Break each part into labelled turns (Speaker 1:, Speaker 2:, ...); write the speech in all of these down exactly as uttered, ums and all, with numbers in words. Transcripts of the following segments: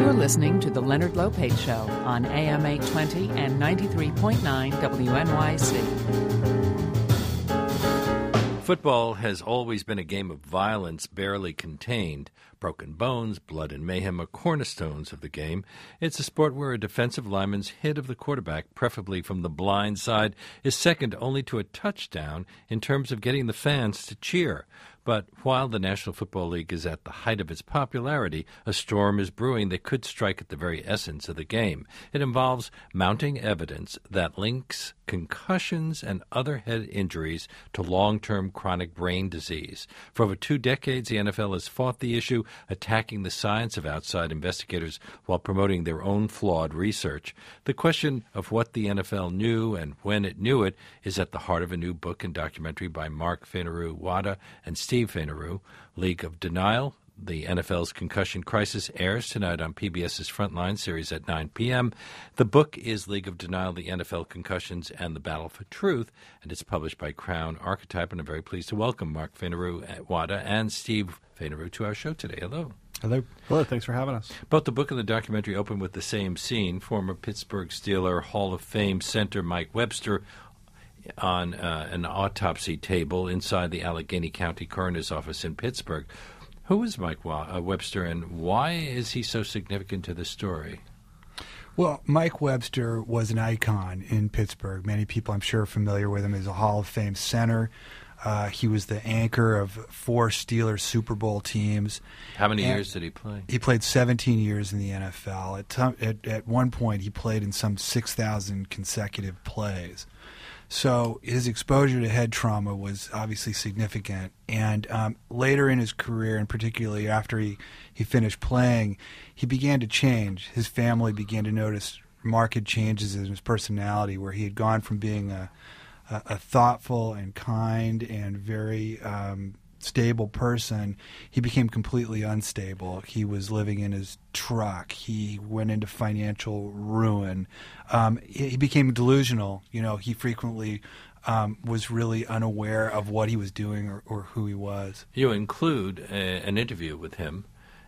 Speaker 1: You're listening to The Leonard Lopate Show on A M eight twenty and ninety-three point nine W N Y C.
Speaker 2: Football has always been a game of violence barely contained. Broken bones, blood, and mayhem are cornerstones of the game. It's a sport where a defensive lineman's hit of the quarterback, preferably from the blind side, is second only to a touchdown in terms of getting the fans to cheer. But while the National Football League is at the height of its popularity, a storm is brewing that could strike at the very essence of the game. It involves mounting evidence that links concussions and other head injuries to long-term chronic brain disease. For over two decades, the N F L has fought the issue, attacking the science of outside investigators while promoting their own flawed research. The question of what the N F L knew and when it knew it is at the heart of a new book and documentary by Mark Fainaru-Wada and Steve Fainaru. League of Denial, the N F L's concussion crisis, airs tonight on PBS's Frontline series at nine p.m. The book is League of Denial, the N F L Concussions, and the Battle for Truth, and it's published by Crown Archetype, and I'm very pleased to welcome Mark Fainaru-Wada and Steve Fainaru to our show today. Hello.
Speaker 3: Hello. Hello, thanks for having us.
Speaker 2: Both the book and the documentary open with the same scene. Former Pittsburgh Steeler Hall of Fame center Mike Webster on uh, an autopsy table inside the Allegheny County Coroner's Office in Pittsburgh. Who is Mike uh, Webster, and why is he so significant to the story?
Speaker 3: Well, Mike Webster was an icon in Pittsburgh. Many people, I'm sure, are familiar with him as a Hall of Fame center. Uh, he was the anchor of four Steelers Super Bowl teams.
Speaker 2: How many
Speaker 3: and
Speaker 2: years did he play?
Speaker 3: He played seventeen years in the N F L. At, t- at, at one point, he played in some six thousand consecutive plays. So his exposure to head trauma was obviously significant. And um, later in his career, and particularly after he, he finished playing, he began to change. His family began to notice marked changes in his personality, where he had gone from being a, a, a thoughtful and kind and very um, stable person. He became completely unstable. He was living in his truck. He went into financial ruin. Um, he, he became delusional. You know, he frequently um, was really unaware of what he was doing or, or who he was.
Speaker 2: You include a, an interview with him,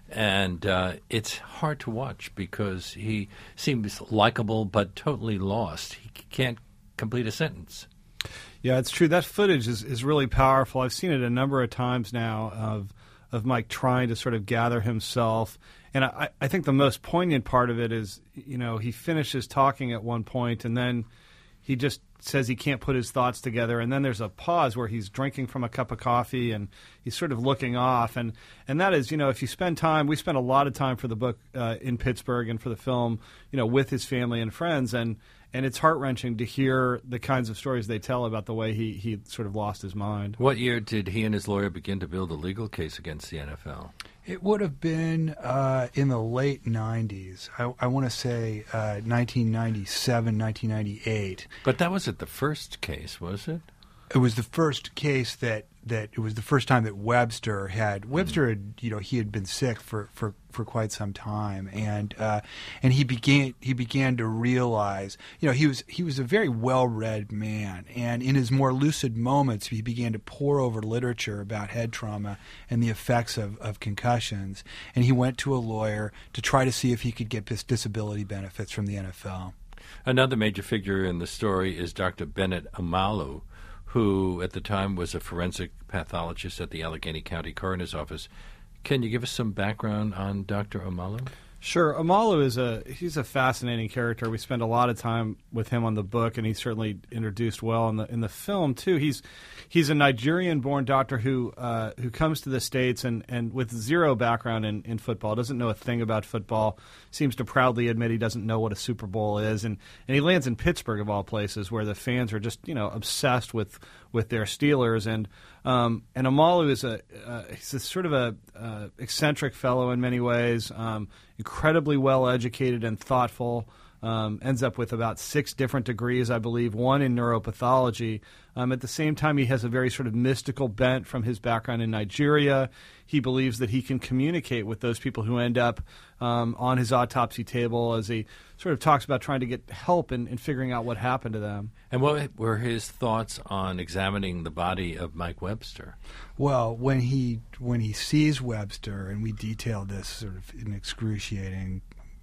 Speaker 2: and uh, it's hard to watch because he seems likable but totally lost. He can't complete a sentence.
Speaker 4: Yeah, it's true. That footage is, is really powerful. I've seen it a number of times now of of Mike trying to sort of gather himself. And I, I think the most poignant part of it is, you know, he finishes talking at one point and then he just says he can't put his thoughts together. And then there's a pause where he's drinking from a cup of coffee and he's sort of looking off. And, and that is, you know, if you spend time, we spent a lot of time for the book uh, in Pittsburgh and for the film, you know, with his family and friends. And And it's heart-wrenching to hear the kinds of stories they tell about the way he, he sort of lost his mind.
Speaker 2: What year did he and his lawyer begin to build a legal case against the N F L?
Speaker 3: It would have been uh, in the late nineties. I, I want to say uh, nineteen ninety-seven, nineteen ninety-eight.
Speaker 2: But that wasn't the first case, was it?
Speaker 3: It was the first case that, that it was the first time that Webster had Webster had you know he had been sick for, for, for quite some time, and uh, and he began he began to realize you know he was he was a very well-read man, and in his more lucid moments he began to pore over literature about head trauma and the effects of, of concussions, and he went to a lawyer to try to see if he could get disability benefits from the N F L.
Speaker 2: Another major figure in the story is Doctor Bennett Omalu, who at the time was a forensic pathologist at the Allegheny County Coroner's Office. Can you give us some background on Doctor Omalu?
Speaker 4: Sure. Omalu is a he's a fascinating character. We spend a lot of time with him on the book, and he's certainly introduced well in the in the film too. He's he's a Nigerian-born doctor who uh, who comes to the States and, and with zero background in, in football, doesn't know a thing about football, seems to proudly admit he doesn't know what a Super Bowl is, and, and he lands in Pittsburgh of all places, where the fans are just you know obsessed with with their Steelers. And um, and Omalu is a uh, he's a sort of a uh, eccentric fellow in many ways. Um, incredibly well educated and thoughtful. Um, ends up with about six different degrees, I believe, one in neuropathology. Um, at the same time, he has a very sort of mystical bent from his background in Nigeria. He believes that he can communicate with those people who end up um, on his autopsy table, as he sort of talks about trying to get help in, in figuring out what happened to them.
Speaker 2: And what were his thoughts on examining the body of Mike Webster?
Speaker 3: Well, when he when he sees Webster, and we detailed this sort of in excruciating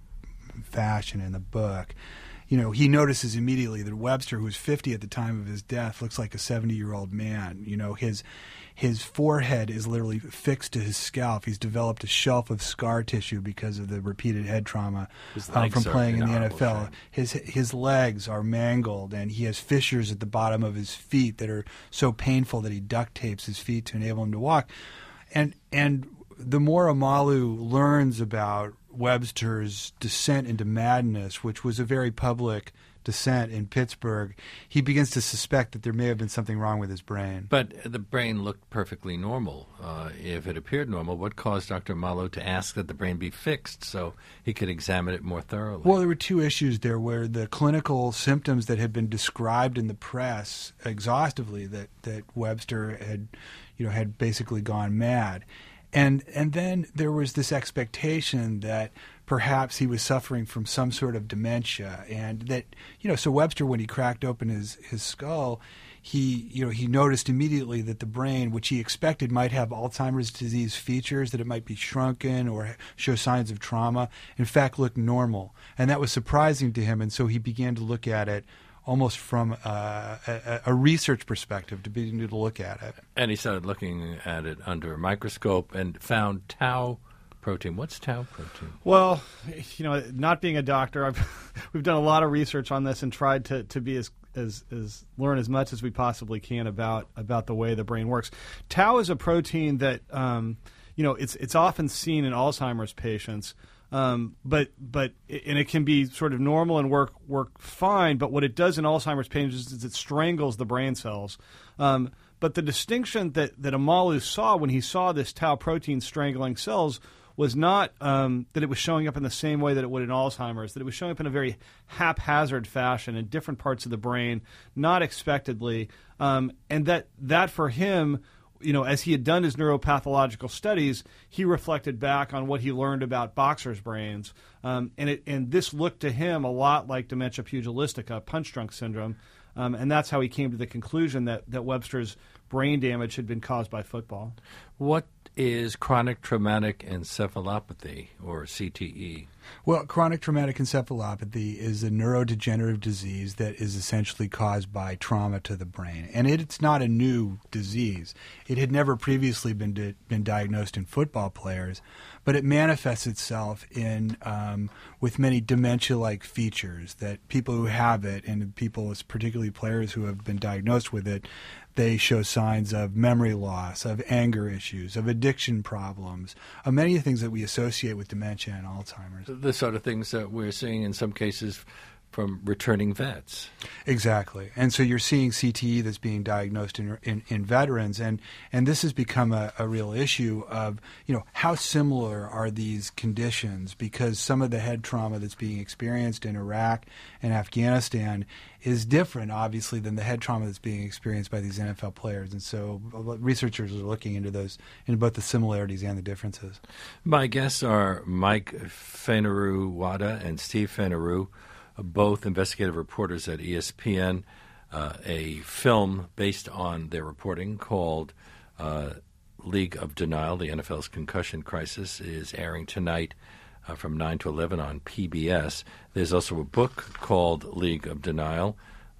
Speaker 3: fashion in the book. You know, he notices immediately that Webster, who was fifty at the time of his death, looks like a seventy-year-old man. You know, his his forehead is literally fixed to his scalp. He's developed a shelf of scar tissue because of the repeated head trauma um, from playing in the N F L. His his legs are mangled, and he has fissures at the bottom of his feet that are so painful that he duct tapes his feet to enable him to walk. And and the more Omalu learns about Webster's descent into madness, which was a very public descent in Pittsburgh, he begins to suspect that there may have been something wrong with his brain.
Speaker 2: But the brain looked perfectly normal. Uh, if it appeared normal, what caused Doctor Omalu to ask that the brain be fixed so he could examine it more thoroughly?
Speaker 3: Well, there were two issues there where the clinical symptoms that had been described in the press exhaustively that, that Webster had, you know, had basically gone mad. And and then there was this expectation that perhaps he was suffering from some sort of dementia, and that, you know, so Webster, when he cracked open his, his skull, he you know he noticed immediately that the brain, which he expected might have Alzheimer's disease features, that it might be shrunken or show signs of trauma, in fact looked normal, and that was surprising to him. And so he began to look at it almost from uh, a, a research perspective, to begin to look at it.
Speaker 2: And he started looking at it under a microscope and found tau protein. What's tau protein?
Speaker 4: Well, you know, not being a doctor, I've, we've done a lot of research on this and tried to, to be as, as as learn as much as we possibly can about about the way the brain works. Tau is a protein that um, you know it's it's often seen in Alzheimer's patients. Um, but but and it can be sort of normal and work work fine. But what it does in Alzheimer's patients is it strangles the brain cells. Um, but the distinction that that Omalu saw when he saw this tau protein strangling cells was not um, that it was showing up in the same way that it would in Alzheimer's. That it was showing up in a very haphazard fashion in different parts of the brain, not expectedly, um, and that that for him, you know, as he had done his neuropathological studies, he reflected back on what he learned about boxers' brains, um, and it and this looked to him a lot like dementia pugilistica, punch-drunk syndrome, um, and that's how he came to the conclusion that, that Webster's brain damage had been caused by football.
Speaker 2: What is chronic traumatic encephalopathy, or C T E?
Speaker 3: Well, chronic traumatic encephalopathy is a neurodegenerative disease that is essentially caused by trauma to the brain. And it, it's not a new disease. It had never previously been di- been diagnosed in football players, but it manifests itself in um, with many dementia-like features that people who have it, and people, particularly players who have been diagnosed with it, they show signs of memory loss, of anger issues, of addiction problems, of many things that we associate with dementia and Alzheimer's.
Speaker 2: The sort of things that we're seeing in some cases from returning vets.
Speaker 3: Exactly. And so you're seeing C T E that's being diagnosed in in, in veterans, and, and this has become a, a real issue of, you know, how similar are these conditions, because some of the head trauma that's being experienced in Iraq and Afghanistan is different, obviously, than the head trauma that's being experienced by these N F L players. And so researchers are looking into those, into both the similarities and the differences.
Speaker 2: My guests are Mike Fainaru-Wada and Steve Fainaru, both investigative reporters at E S P N. Uh, a film based on their reporting called uh, League of Denial, the N F L's concussion crisis, is airing tonight uh, from nine to eleven on P B S. There's also a book called League of Denial,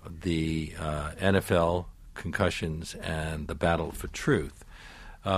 Speaker 2: the uh, N F L Concussions and the Battle for Truth. Uh,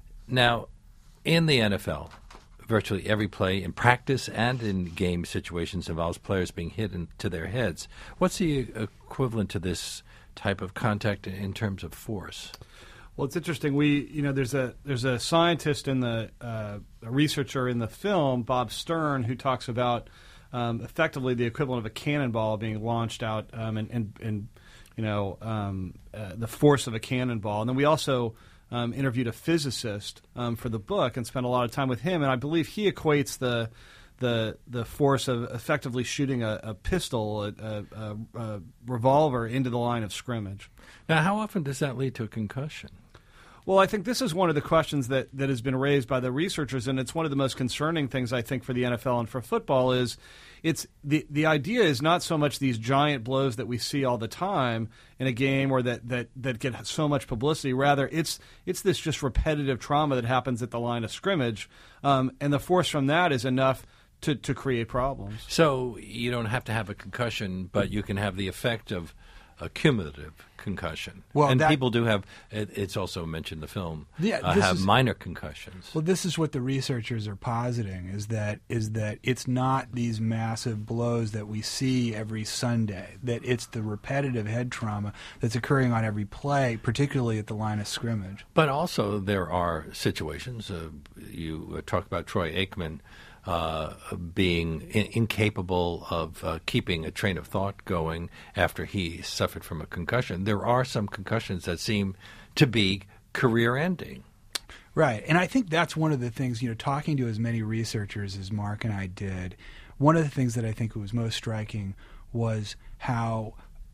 Speaker 2: now, in the N F L, virtually every play in practice and in game situations involves players being hit into their heads. What's the equivalent to this type of contact in terms of force?
Speaker 4: Well, it's interesting. We, you know, there's a there's a scientist in the uh, a researcher in the film, Bob Stern, who talks about um, effectively the equivalent of a cannonball being launched out, um, and, and and you know um, uh, the force of a cannonball. And then we also Um, interviewed a physicist um, for the book and spent a lot of time with him, and I believe he equates the the the force of effectively shooting a, a pistol, a, a, a revolver into the line of scrimmage.
Speaker 2: Now, how often does that lead to a concussion?
Speaker 4: Well, I think this is one of the questions that, that has been raised by the researchers, and it's one of the most concerning things, I think, for the N F L and for football is it's the the idea is not so much these giant blows that we see all the time in a game or that, that, that get so much publicity. Rather, it's it's this just repetitive trauma that happens at the line of scrimmage, um, and the force from that is enough to, to create problems.
Speaker 2: So you don't have to have a concussion, but you can have the effect of a cumulative concussion.
Speaker 3: Well,
Speaker 2: and
Speaker 3: that,
Speaker 2: people do have, it, it's also mentioned in the film,
Speaker 3: yeah,
Speaker 2: uh,
Speaker 3: this
Speaker 2: have
Speaker 3: is,
Speaker 2: minor concussions.
Speaker 3: Well, this is what the researchers are positing, is that is that it's not these massive blows that we see every Sunday, that it's the repetitive head trauma that's occurring on every play, particularly at the line of scrimmage.
Speaker 2: But also there are situations, uh, you uh, talk about Troy Aikman, Uh, being in- incapable of uh, keeping a train of thought going after he suffered from a concussion. There are some concussions that seem to be career-ending.
Speaker 3: Right, and I think that's one of the things, you know, talking to as many researchers as Mark and I did, one of the things that I think was most striking was how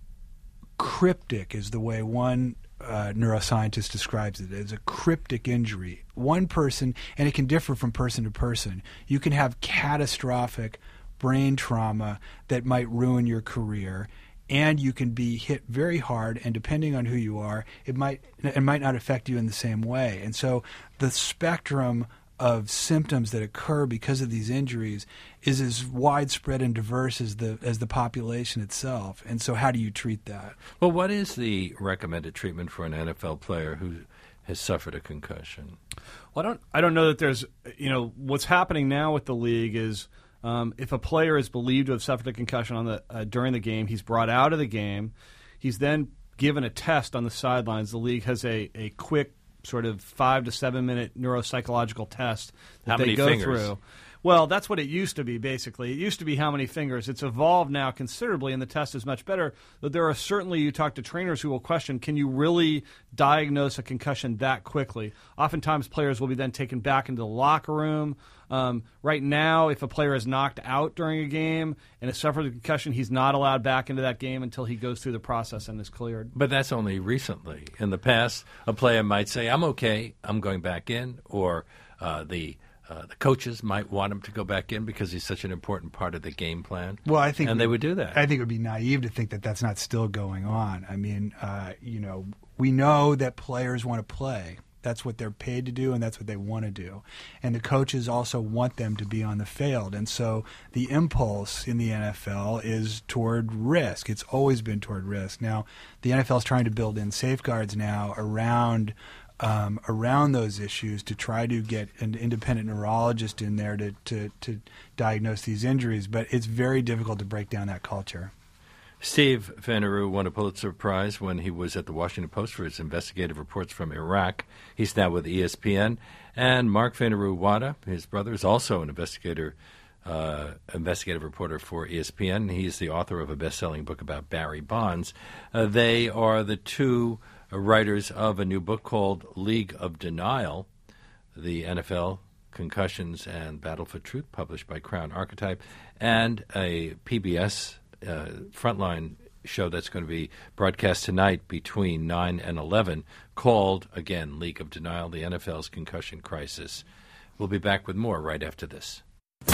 Speaker 3: cryptic is the way one Uh, neuroscientist describes it as a cryptic injury. One person, and it can differ from person to person, you can have catastrophic brain trauma that might ruin your career, and you can be hit very hard, and depending on who you are, it might it might not affect you in the same way. And so the spectrum of symptoms that occur because of these injuries is as widespread and diverse as the as the population itself. And so how do you treat that?
Speaker 2: Well, what is the recommended treatment for an N F L player who has suffered a concussion?
Speaker 4: Well, I don't I don't know that there's, you know, what's happening now with the league is um, if a player is believed to have suffered a concussion on the uh, during the game, he's brought out of the game, he's then given a test on the sidelines. The league has a, a quick sort of five to seven minute neuropsychological test that
Speaker 2: How
Speaker 4: they
Speaker 2: many
Speaker 4: go
Speaker 2: fingers?
Speaker 4: through. Well, that's what it used to be, basically. It used to be how many fingers. It's evolved now considerably, and the test is much better. But there are certainly, you talk to trainers who will question, can you really diagnose a concussion that quickly? Oftentimes, players will be then taken back into the locker room. Um, right now, if a player is knocked out during a game and has suffered a concussion, he's not allowed back into that game until he goes through the process and is cleared.
Speaker 2: But that's only recently. In the past, a player might say, I'm okay, I'm going back in, or uh, the Uh, the coaches might want him to go back in because he's such an important part of the game plan.
Speaker 3: Well, I think
Speaker 2: and
Speaker 3: we,
Speaker 2: they would do that.
Speaker 3: I think it would be naive to think that that's not still going on. I mean, uh, you know, we know that players want to play. That's what they're paid to do, and that's what they want to do. And the coaches also want them to be on the field. And so the impulse in the N F L is toward risk. It's always been toward risk. Now, the N F L is trying to build in safeguards now around Um, around those issues to try to get an independent neurologist in there to, to, to diagnose these injuries, but it's very difficult to break down that culture.
Speaker 2: Steve Fanneru won a Pulitzer Prize when he was at the Washington Post for his investigative reports from Iraq. He's now with E S P N. And Mark Fanneru-Wada, his brother, is also an investigator, uh, investigative reporter for E S P N. He's the author of a best-selling book about Barry Bonds. Uh, they are the two writers of a new book called League of Denial, the N F L, Concussions, and Battle for Truth, published by Crown Archetype, and a P B S uh, Frontline show that's going to be broadcast tonight between nine and eleven called, again, League of Denial, the N F L's Concussion Crisis. We'll be back with more right after this.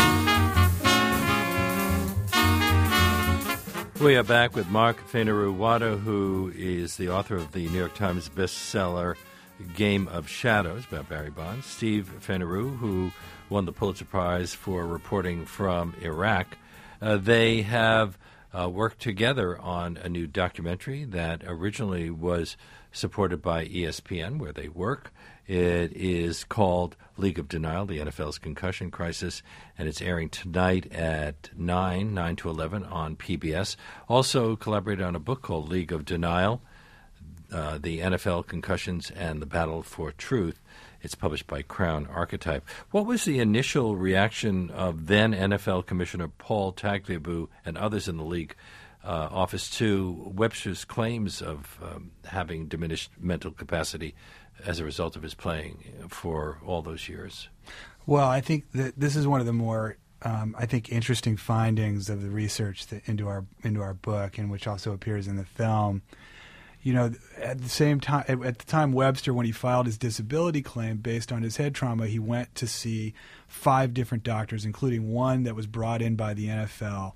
Speaker 2: We are back with Mark Fanneru-Wada, who is the author of the New York Times bestseller Game of Shadows about Barry Bonds. Steve Fanneru, who won the Pulitzer Prize for reporting from Iraq. Uh, they have uh, worked together on a new documentary that originally was supported by E S P N, where they work. It is called League of Denial, the N F L's Concussion Crisis, and it's airing tonight at nine, nine to eleven on P B S. Also collaborated on a book called League of Denial, uh, the N F L Concussions and the Battle for Truth. It's published by Crown Archetype. What was the initial reaction of then N F L Commissioner Paul Tagliabue and others in the league uh, office to Webster's claims of um, having diminished mental capacity as a result of his playing for all those years?
Speaker 3: Well, I think that this is one of the more, um, I think, interesting findings of the research that into our into our book, and which also appears in the film. You know, at the same time, at the time Webster, when he filed his disability claim based on his head trauma, he went to see five different doctors, including one that was brought in by the N F L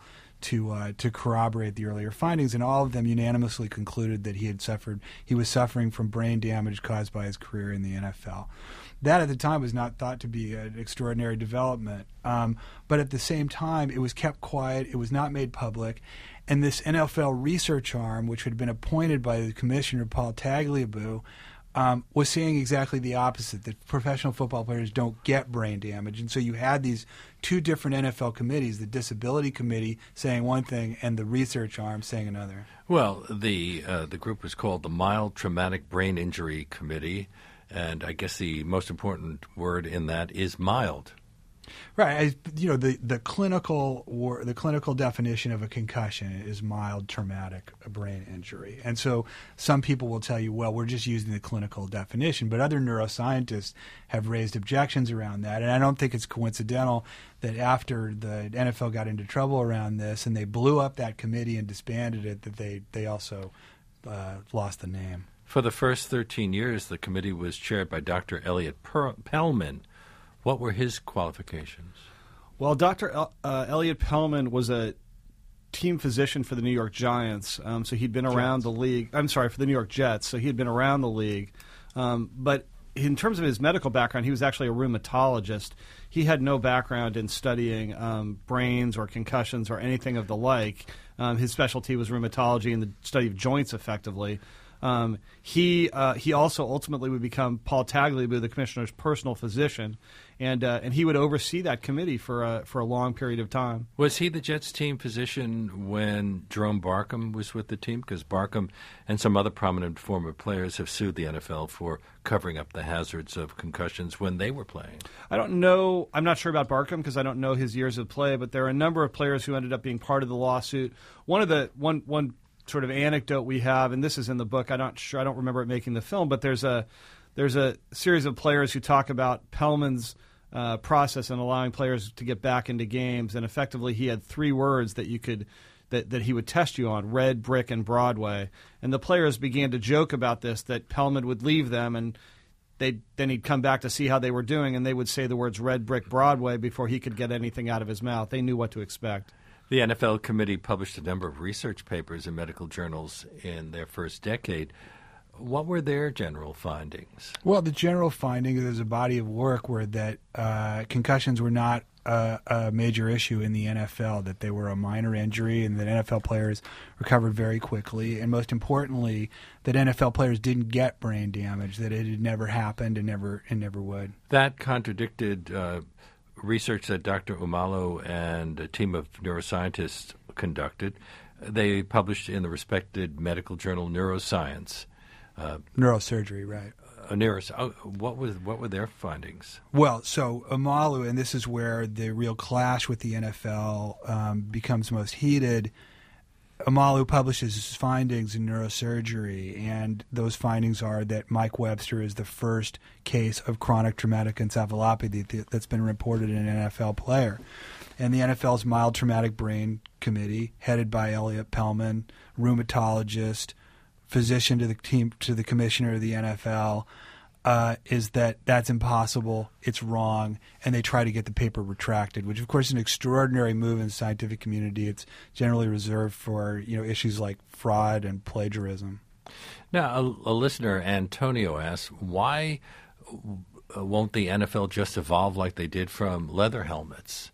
Speaker 3: to uh, to corroborate the earlier findings, and all of them unanimously concluded that he had suffered he was suffering from brain damage caused by his career in the N F L. That at the time was not thought to be an extraordinary development, um, but at the same time it was kept quiet. It was not made public, and this N F L research arm, which had been appointed by the commissioner Paul Tagliabue, Um, was saying exactly the opposite, that professional football players don't get brain damage. And so you had these two different N F L committees, the disability committee saying one thing and the research arm saying another.
Speaker 2: Well, the uh, the group was called the Mild Traumatic Brain Injury Committee, and I guess the most important word in that is mild.
Speaker 3: Right. I, you know, the, the clinical war, the clinical definition of a concussion is mild traumatic brain injury. And so some people will tell you, well, we're just using the clinical definition. But other neuroscientists have raised objections around that. And I don't think it's coincidental that after the N F L got into trouble around this and they blew up that committee and disbanded it, that they, they also uh, lost the name.
Speaker 2: For the first thirteen years, the committee was chaired by Doctor Elliot per- Pellman. What were his qualifications?
Speaker 4: Well, Doctor El- uh, Elliot Pellman was a team physician for the New York Giants, um, so he'd been around
Speaker 3: Jets.
Speaker 4: the league. I'm sorry, for the New York Jets, so he had been around the league. Um, but in terms of his medical background, he was actually a rheumatologist. He had no background in studying um, brains or concussions or anything of the like. Um, his specialty was rheumatology and the study of joints, effectively. Um, he uh, he also ultimately would become Paul Tagliabue, the commissioner's personal physician, and uh, and he would oversee that committee for a, for a long period of time.
Speaker 2: Was he the Jets team physician when Jerome Barkham was with the team? Because Barkham and some other prominent former players have sued the N F L for covering up the hazards of concussions when they were playing.
Speaker 4: I don't know. I'm not sure about Barkham because I don't know his years of play, but there are a number of players who ended up being part of the lawsuit. One of the one one. sort of anecdote we have, and this is in the book. I'm not sure. I don't remember it making the film, but there's a there's a series of players who talk about Pellman's uh, process in allowing players to get back into games, and effectively he had three words that you could that that he would test you on: red, brick, and Broadway. And the players began to joke about this, that Pellman would leave them and they then he'd come back to see how they were doing, and they would say the words red, brick, Broadway before he could get anything out of his mouth. They knew what to expect.
Speaker 2: The N F L committee published a number of research papers in medical journals in their first decade. What were their general findings?
Speaker 3: Well, the general finding is a body of work where that uh, concussions were not a, a major issue in the N F L, that they were a minor injury and that N F L players recovered very quickly. And most importantly, that N F L players didn't get brain damage, that it had never happened and never and never would.
Speaker 2: That contradicted uh, research that Doctor Umalo and a team of neuroscientists conducted. They published in the respected medical journal Neuroscience. Uh,
Speaker 3: Neurosurgery, right.
Speaker 2: A neuros- oh, what was what were their findings?
Speaker 3: Well, so Umalo, and this is where the real clash with the N F L um, becomes most heated. Umalo publishes his findings in Neurosurgery, and those findings are that Mike Webster is the first case of chronic traumatic encephalopathy that's been reported in an N F L player. And the N F L's Mild Traumatic Brain Committee, headed by Elliot Pellman, rheumatologist, physician to the team, to the commissioner of the N F L, uh, is that that's impossible, it's wrong, and they try to get the paper retracted, which of course is an extraordinary move in the scientific community. It's generally reserved for, you know, issues like fraud and plagiarism.
Speaker 2: Now, a, a listener, Antonio, asks, why won't the N F L just evolve like they did from leather helmets?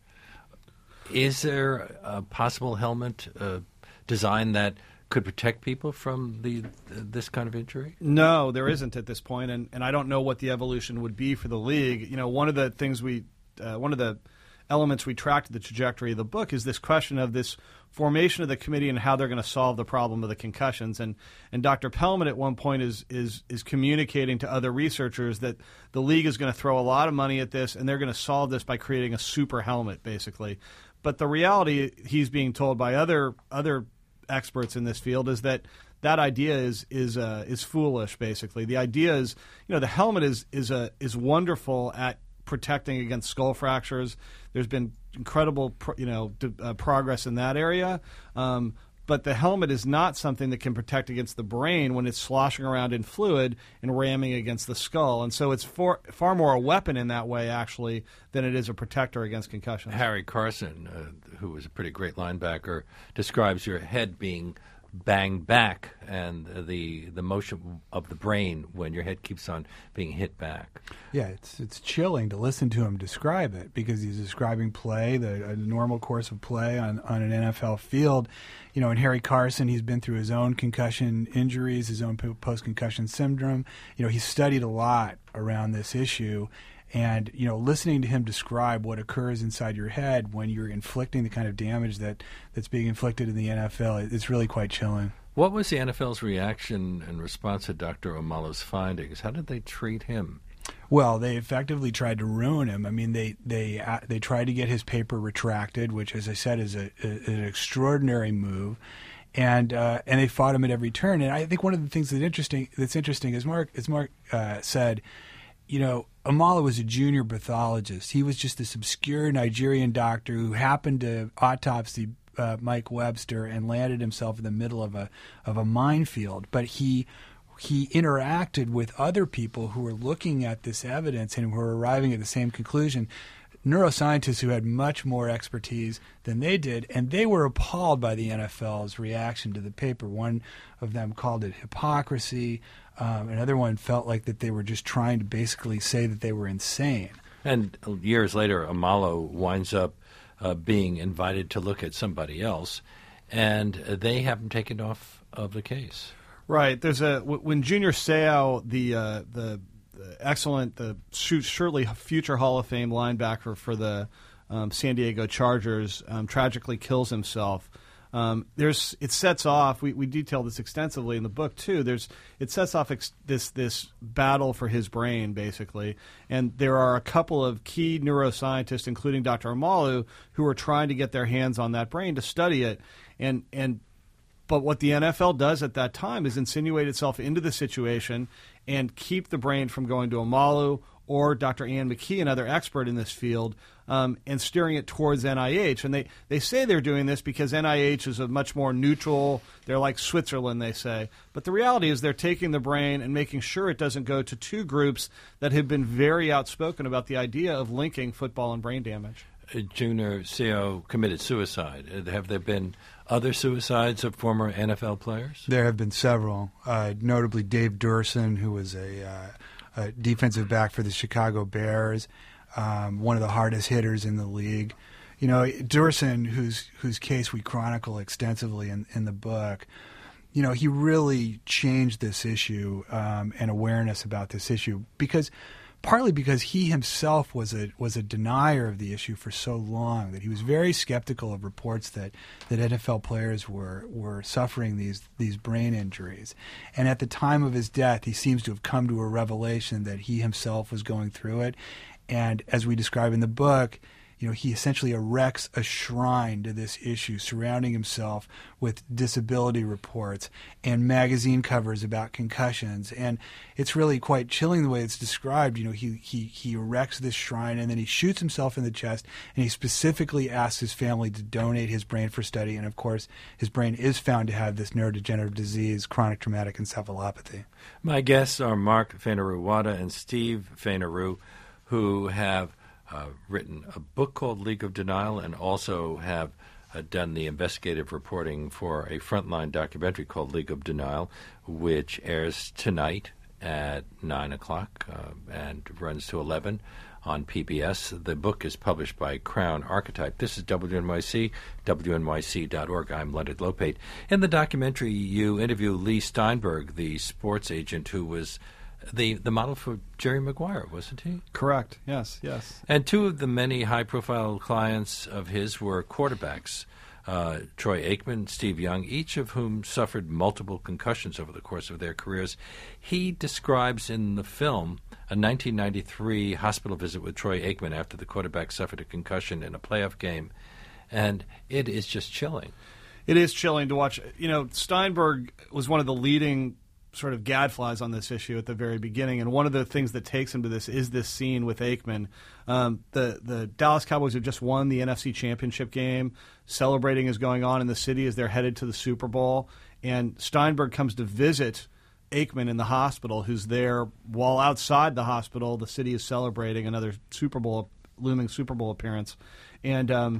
Speaker 2: Is there a possible helmet uh, design that could protect people from the this kind of injury?
Speaker 4: No, there isn't at this point, and, and I don't know what the evolution would be for the league. You know, one of the things we, uh, one of the elements we tracked the trajectory of the book is this question of this formation of the committee and how they're going to solve the problem of the concussions. And and Doctor Pellman at one point is is is communicating to other researchers that the league is going to throw a lot of money at this, and they're going to solve this by creating a super helmet, basically. But the reality, he's being told by other other experts in this field, is that that idea is is uh, is foolish. Basically, the idea is, you know, the helmet is is a is wonderful at protecting against skull fractures. There's been incredible, pro, you know, d- uh, progress in that area. Um, but the helmet is not something that can protect against the brain when it's sloshing around in fluid and ramming against the skull. And so it's for, far more a weapon in that way, actually, than it is a protector against concussions.
Speaker 2: Harry Carson, uh, who was a pretty great linebacker, describes your head being banged back and the the motion of the brain when your head keeps on being hit back.
Speaker 3: Yeah, it's it's chilling to listen to him describe it, because he's describing play, the a normal course of play on, on an N F L field. You know, and Harry Carson, he's been through his own concussion injuries, his own post-concussion syndrome. You know, he's studied a lot around this issue. And, you know, listening to him describe what occurs inside your head when you're inflicting the kind of damage that, that's being inflicted in the N F L, it's really quite chilling.
Speaker 2: What was the N F L's reaction in response to Doctor Omalo's findings? How did they treat him?
Speaker 3: Well, they effectively tried to ruin him. I mean, they they uh, they tried to get his paper retracted, which, as I said, is a, a, an extraordinary move, and uh, and they fought him at every turn. And I think one of the things that's interesting that's interesting is Mark as Mark uh, said, you know, Omalo was a junior pathologist. He was just this obscure Nigerian doctor who happened to autopsy uh, Mike Webster and landed himself in the middle of a of a minefield. But he he interacted with other people who were looking at this evidence and who were arriving at the same conclusion. Neuroscientists who had much more expertise than they did, and they were appalled by the N F L's reaction to the paper. One of them called it hypocrisy. Um, another one felt like that they were just trying to basically say that they were insane.
Speaker 2: And years later, Omalo winds up uh, being invited to look at somebody else, and they have him taken off of the case.
Speaker 4: Right. There's a when Junior Seau, the uh, the the excellent, the surely future Hall of Fame linebacker for the um, San Diego Chargers, um, tragically kills himself. Um, there's it sets off. We, we detail this extensively in the book too. There's it sets off ex- this this battle for his brain basically, and there are a couple of key neuroscientists, including Doctor Omalo, who are trying to get their hands on that brain to study it, and and. But what the N F L does at that time is insinuate itself into the situation and keep the brain from going to Omalo or Doctor Ian McKee, another expert in this field, um, and steering it towards N I H. And they, they say they're doing this because N I H is a much more neutral, they're like Switzerland, they say. But the reality is they're taking the brain and making sure it doesn't go to two groups that have been very outspoken about the idea of linking football and brain damage.
Speaker 2: Junior Seau committed suicide. Have there been other suicides of former N F L players?
Speaker 3: There have been several, uh, notably Dave Durson, who was a, uh, a defensive back for the Chicago Bears, um, one of the hardest hitters in the league. You know, Durson, whose whose case we chronicle extensively in, in the book, you know, he really changed this issue um, and awareness about this issue because partly because he himself was a was a denier of the issue for so long that he was very skeptical of reports that, that N F L players were were suffering these these brain injuries. And at the time of his death, he seems to have come to a revelation that he himself was going through it. And as we describe in the book, you know, he essentially erects a shrine to this issue, surrounding himself with disability reports and magazine covers about concussions. And it's really quite chilling the way it's described. You know, he, he, he erects this shrine and then he shoots himself in the chest, and he specifically asks his family to donate his brain for study. And, of course, his brain is found to have this neurodegenerative disease, chronic traumatic encephalopathy.
Speaker 2: My guests are Mark Fainaru-Wada and Steve Fainaru, who have Uh, written a book called League of Denial and also have uh, done the investigative reporting for a Frontline documentary called League of Denial, which airs tonight at nine o'clock uh, and runs to eleven on P B S. The book is published by Crown Archetype. This is W N Y C, W N Y C dot org. I'm Leonard Lopate. In the documentary, you interview Lee Steinberg, the sports agent who was The the model for Jerry Maguire, wasn't he?
Speaker 4: Correct. Yes, yes.
Speaker 2: And two of the many high-profile clients of his were quarterbacks, uh, Troy Aikman, Steve Young, each of whom suffered multiple concussions over the course of their careers. He describes in the film a nineteen ninety-three hospital visit with Troy Aikman after the quarterback suffered a concussion in a playoff game, and it is just chilling.
Speaker 4: It is chilling to watch. You know, Steinberg was one of the leading sort of gadflies on this issue at the very beginning, and one of the things that takes him to this is this scene with Aikman. Um, the the Dallas Cowboys have just won the N F C Championship game. Celebrating is going on in the city as they're headed to the Super Bowl, and Steinberg comes to visit Aikman in the hospital, who's there while outside the hospital the city is celebrating another Super Bowl, looming Super Bowl appearance. And um,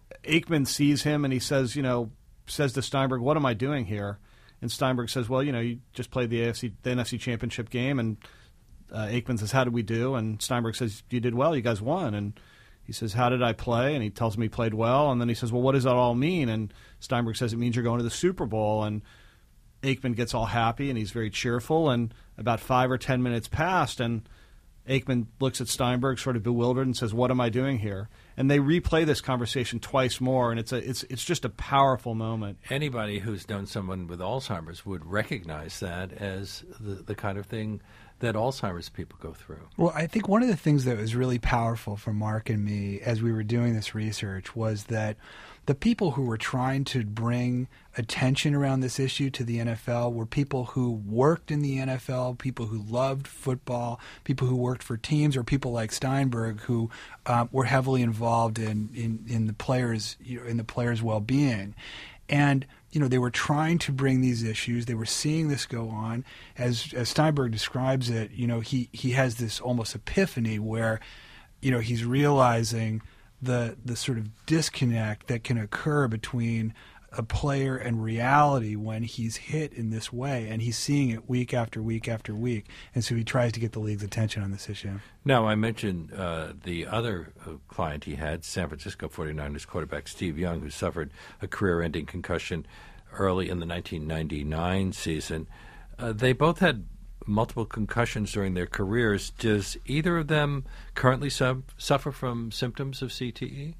Speaker 4: Aikman sees him and he says, you know, says to Steinberg, "What am I doing here?" And Steinberg says, "Well, you know, you just played the A F C, the N F C Championship game." And uh, Aikman says, "How did we do?" And Steinberg says, "You did well. You guys won." And he says, "How did I play?" And he tells him he played well. And then he says, "Well, what does that all mean?" And Steinberg says, "It means you're going to the Super Bowl." And Aikman gets all happy and he's very cheerful. And about five or ten minutes passed, and Aikman looks at Steinberg sort of bewildered and says, "What am I doing here?" And they replay this conversation twice more, and it's a it's it's just a powerful moment.
Speaker 2: Anybody who's known someone with Alzheimer's would recognize that as the, the kind of thing that Alzheimer's people go through.
Speaker 3: Well, I think one of the things that was really powerful for Mark and me as we were doing this research was that the people who were trying to bring attention around this issue to the N F L were people who worked in the N F L, people who loved football, people who worked for teams, or people like Steinberg who uh, were heavily involved in, in, in the players, you know, in the players' well-being. And you know, they were trying to bring these issues. They were seeing this go on. As as Steinberg describes it, you know, he, he has this almost epiphany where, you know, he's realizing the the sort of disconnect that can occur between a player and reality when he's hit in this way, and he's seeing it week after week after week, and so he tries to get the league's attention on this issue.
Speaker 2: Now, I mentioned uh, the other uh, client he had, San Francisco forty-niners quarterback Steve Young, who suffered a career-ending concussion early in the nineteen ninety-nine season. Uh, they both had multiple concussions during their careers. Does either of them currently sub- suffer from symptoms of C T E?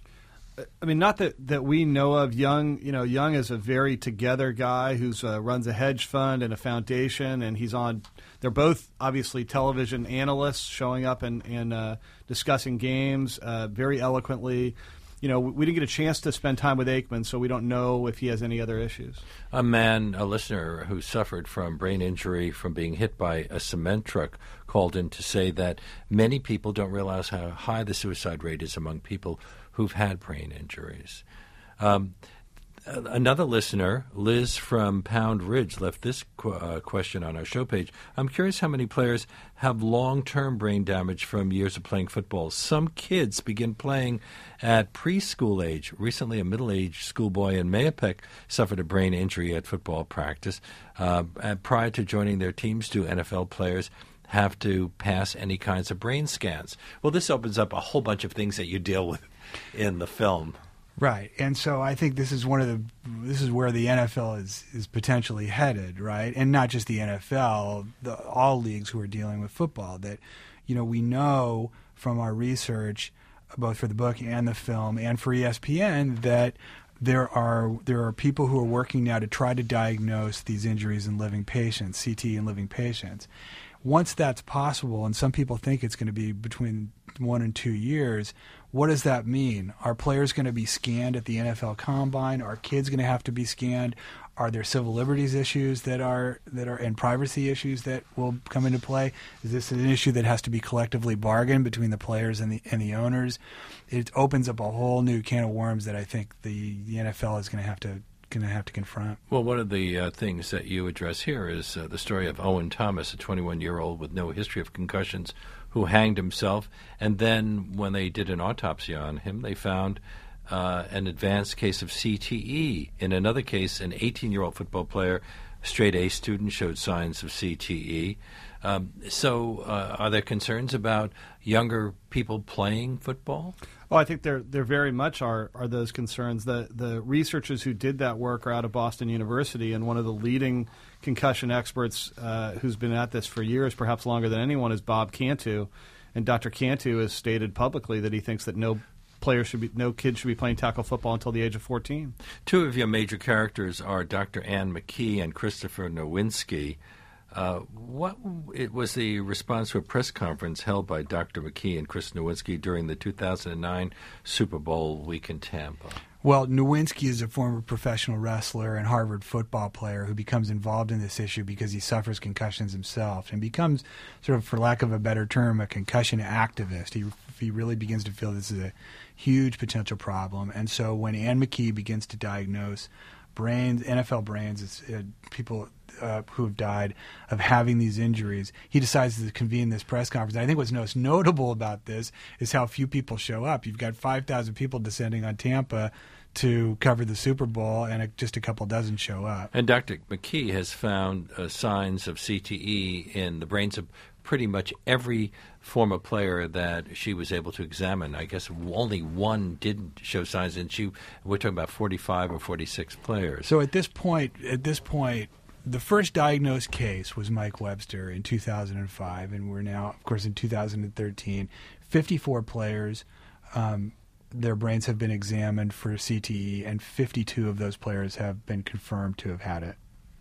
Speaker 4: I mean, not that, that we know of. Young, you know, Young is a very together guy who's uh, runs a hedge fund and a foundation, and he's on. They're both obviously television analysts, showing up and and uh, discussing games uh, very eloquently. You know, we didn't get a chance to spend time with Aikman, so we don't know if he has any other issues.
Speaker 2: A man, a listener who suffered from brain injury from being hit by a cement truck, called in to say that many people don't realize how high the suicide rate is among people who've had brain injuries. Um, another listener, Liz from Pound Ridge, left this qu- uh, question on our show page. I'm curious how many players have long-term brain damage from years of playing football. Some kids begin playing at preschool age. Recently, a middle-aged schoolboy in Mayapack suffered a brain injury at football practice. Uh, prior to joining their teams, do N F L players have to pass any kinds of brain scans? Well, this opens up a whole bunch of things that you deal with in the film.
Speaker 3: Right, and so I think this is one of the this is where the N F L is is potentially headed, right? And not just the N F L, the, all leagues who are dealing with football. That, you know, we know from our research, both for the book and the film, and for E S P N, that there are there are people who are working now to try to diagnose these injuries in living patients, C T E in living patients. Once that's possible, and some people think it's going to be between one and two years, what does that mean? Are players going to be scanned at the N F L Combine? Are kids going to have to be scanned? Are there civil liberties issues that are that are and privacy issues that will come into play? Is this an issue that has to be collectively bargained between the players and the and the owners? It opens up a whole new can of worms that I think the, the N F L is going to have to going to have to confront.
Speaker 2: Well, one of the uh, things that you address here is uh, the story of Owen Thomas, a twenty-one-year-old with no history of concussions, who hanged himself. And then when they did an autopsy on him, they found uh, an advanced case of C T E. In another case, an eighteen-year-old football player, straight A student, showed signs of C T E. Um, so uh, are there concerns about younger people playing football?
Speaker 4: Well, I think there there very much are are those concerns. The the researchers who did that work are out of Boston University, and one of the leading concussion experts uh, who's been at this for years, perhaps longer than anyone, is Bob Cantu. And Doctor Cantu has stated publicly that he thinks that no player should be, no kid should be playing tackle football until the age of fourteen.
Speaker 2: Two of your major characters are Doctor Ann McKee and Christopher Nowinski. Uh, what it was the response to a press conference held by Doctor McKee and Chris Nowinski during the two thousand nine Super Bowl week in Tampa?
Speaker 3: Well, Nowinski is a former professional wrestler and Harvard football player who becomes involved in this issue because he suffers concussions himself and becomes, sort of, for lack of a better term, a concussion activist. He he really begins to feel this is a huge potential problem. And so when Ann McKee begins to diagnose brains, N F L brains, it's, uh, people uh, who have died of having these injuries. He decides to convene this press conference. I think what's most notable about this is how few people show up. You've got five thousand people descending on Tampa to cover the Super Bowl, and a, just a couple dozen show up.
Speaker 2: And Doctor McKee has found uh, signs of C T E in the brains of pretty much every former player that she was able to examine. I guess only one didn't show signs, and she we're talking about forty-five or forty-six players.
Speaker 3: So at this point, at this point, the first diagnosed case was Mike Webster in two thousand five, and we're now, of course, in two thousand thirteen. fifty-four players. Um, Their brains have been examined for C T E, and fifty-two of those players have been confirmed to have had it.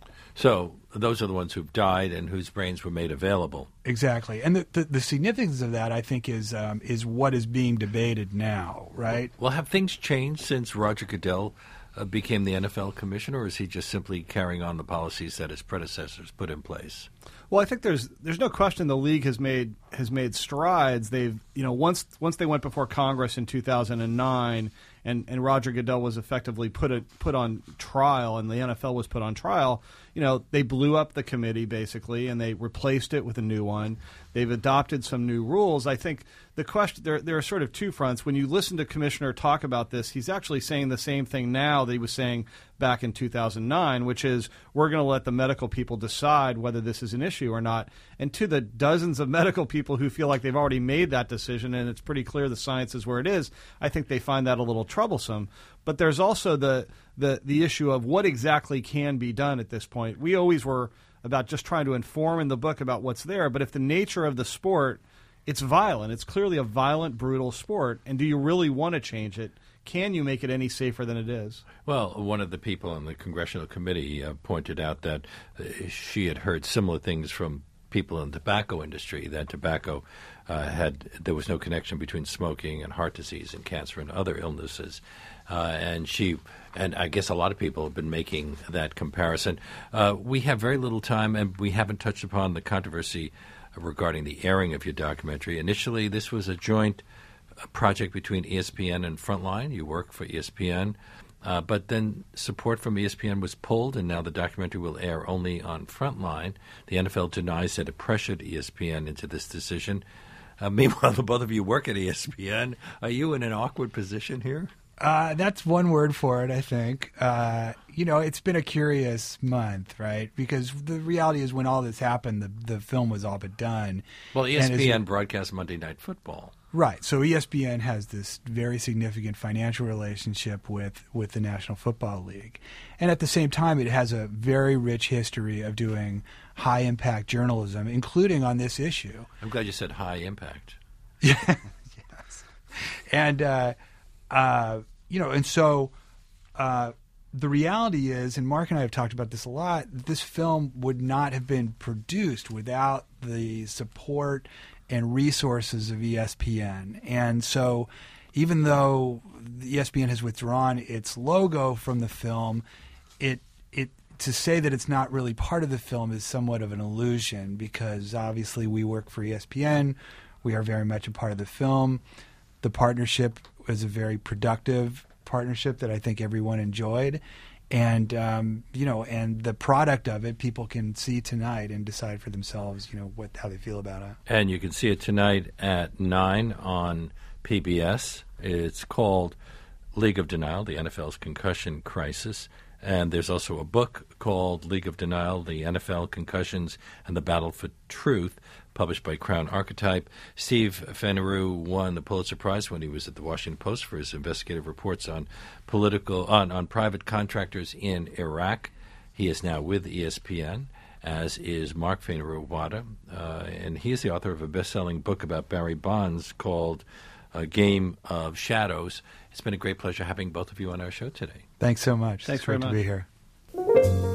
Speaker 2: So those are the ones who've died and whose brains were made available.
Speaker 3: Exactly. And the, the, the significance of that, I think, is um, is what is being debated now, right?
Speaker 2: Well, have things changed since Roger Goodell uh, became the N F L commissioner, or is he just simply carrying on the policies that his predecessors put in place?
Speaker 4: Well, I think there's there's no question the league has made has made strides. They've you know once once they went before Congress in two thousand nine, and, and Roger Goodell was effectively put a, put on trial, and the N F L was put on trial. You know, they blew up the committee basically, and they replaced it with a new one. They've adopted some new rules. I think the question there there are sort of two fronts. When you listen to Commissioner talk about this, he's actually saying the same thing now that he was saying back in two thousand nine, which is we're going to let the medical people decide whether this is an issue or not. And to the dozens of medical people who feel like they've already made that decision and it's pretty clear the science is where it is, I think they find that a little troublesome. But there's also the the the issue of what exactly can be done at this point. We always were about just trying to inform in the book about what's there, but if the nature of the sport, it's violent. It's clearly a violent, brutal sport, and do you really want to change it? Can you make it any safer than it is?
Speaker 2: Well, one of the people on the congressional committee uh, pointed out that uh, she had heard similar things from people in the tobacco industry, that tobacco uh, had there was no connection between smoking and heart disease and cancer and other illnesses. Uh, and she, and I guess a lot of people have been making that comparison. Uh, we have very little time, and we haven't touched upon the controversy regarding the airing of your documentary. Initially, this was a joint project between E S P N and Frontline. You work for E S P N. Uh, but then support from E S P N was pulled, and now the documentary will air only on Frontline. The N F L denies that it pressured E S P N into this decision. Uh, meanwhile, the both of you work at E S P N. Are you in an awkward position here?
Speaker 3: Uh, that's one word for it, I think. Uh, you know, it's been a curious month, right? Because the reality is when all this happened, the, the film was all but done.
Speaker 2: Well, E S P N broadcast Monday Night Football.
Speaker 3: Right. So E S P N has this very significant financial relationship with, with the National Football League. And at the same time, it has a very rich history of doing high-impact journalism, including on this issue.
Speaker 2: I'm glad you said high impact.
Speaker 3: Yeah. Yes. And, uh, uh, you know, and so uh, the reality is, and Mark and I have talked about this a lot, this film would not have been produced without the support and resources of E S P N. And so even though E S P N has withdrawn its logo from the film, it it to say that it's not really part of the film is somewhat of an illusion, because obviously we work for E S P N. We are very much a part of the film. The partnership was a very productive partnership that I think everyone enjoyed. And, um, you know, and the product of it, people can see tonight and decide for themselves, you know, what how they feel about it.
Speaker 2: And you can see it tonight at nine on P B S. It's called League of Denial, the N F L's Concussion Crisis. And there's also a book called League of Denial, the N F L Concussions and the Battle for Truth, published by Crown Archetype. Steve Fanneru won the Pulitzer Prize when he was at the Washington Post for his investigative reports on political on, on private contractors in Iraq. He is now with E S P N, as is Mark Fainaru-Wada, uh, and he is the author of a best-selling book about Barry Bonds called A Game of Shadows. It's been a great pleasure having both of you on our show today.
Speaker 3: Thanks so much.
Speaker 4: Thanks
Speaker 3: it's
Speaker 4: very
Speaker 3: great
Speaker 4: much.
Speaker 3: to be here.